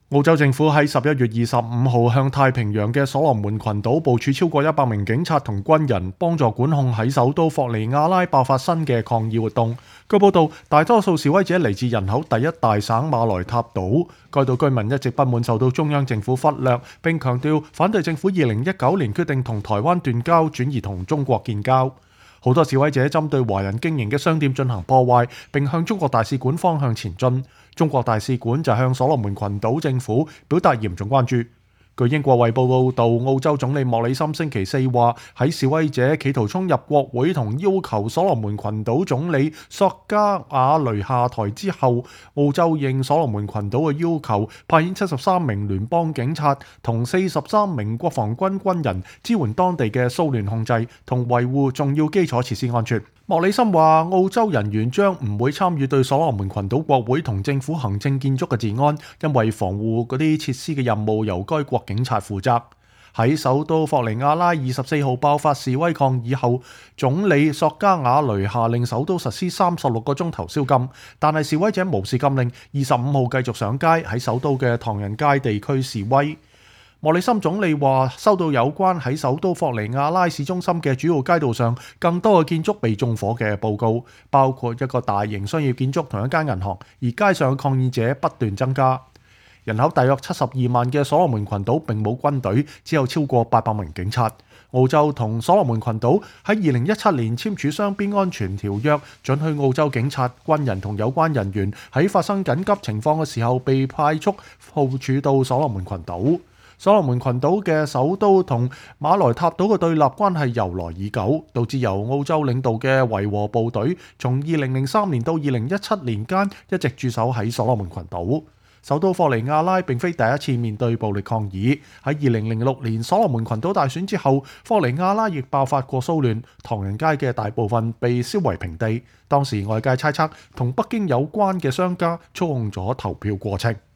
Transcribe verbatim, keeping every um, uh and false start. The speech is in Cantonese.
澳洲政府喺十一月二十五號向太平洋嘅所羅門群島部署超過一百名警察同軍人，幫助管控喺首都霍尼亞拉爆發新嘅抗議活動。據報道，大多數示威者嚟自人口第一大省馬來塔島，該島居民一直不滿受到中央政府忽略，並強調反對政府二零一九年決定同台灣斷交，轉而同中國建交。好多示威者針對華人經營嘅商店進行破壞，並向中國大使館方向前進。中國大使館就向所羅門群島政府表達嚴重關注。據英國衛報報導，澳洲總理莫里森星期四話，喺示威者企圖衝入國會同要求所羅門群島總理索加瓦雷下台之後，澳洲應所羅門群島嘅要求，派遣七十三名聯邦警察同四十三名國防軍軍人支援當地嘅騷亂控制同維護重要基礎設施安全。莫里森話，澳洲人員將唔會參與對所羅門群島國會同政府行政建築嘅治安，因為防護嗰啲設施嘅任務由該國警察負責。喺首都霍尼亞拉二十四號爆發示威抗議後，總理索加瓦雷下令首都實施三十六個鐘頭宵禁，但係示威者無視禁令，二十五號繼續上街喺首都嘅唐人街地區示威。莫里森總理話，收到有關喺首都霍尼亞拉市中心嘅主要街道上更多嘅建築被縱火嘅報告，包括一個大型商業建築同一間銀行，而街上嘅抗議者不斷增加。人口大約七十二萬嘅所羅門群島並冇軍隊，只有超過八百名警察。澳洲同所羅門群島喺二零一七年簽署雙邊安全條約，准許澳洲警察、軍人同有關人員喺發生緊急情況嘅時候被派速部署到所羅門群島。所羅門群島嘅首都同馬來塔島嘅對立關係由來已久，導致由澳洲領導嘅維和部隊從二零零三年到二零一七年間一直駐守喺所羅門群島。首都霍尼亞拉並非第一次面對暴力抗議，喺二零零六年所羅門群島大選之後，霍尼亞拉亦爆發過騷亂，唐人街嘅大部分被燒為平地。當時外界猜測同北京有關嘅商家操控咗投票過程。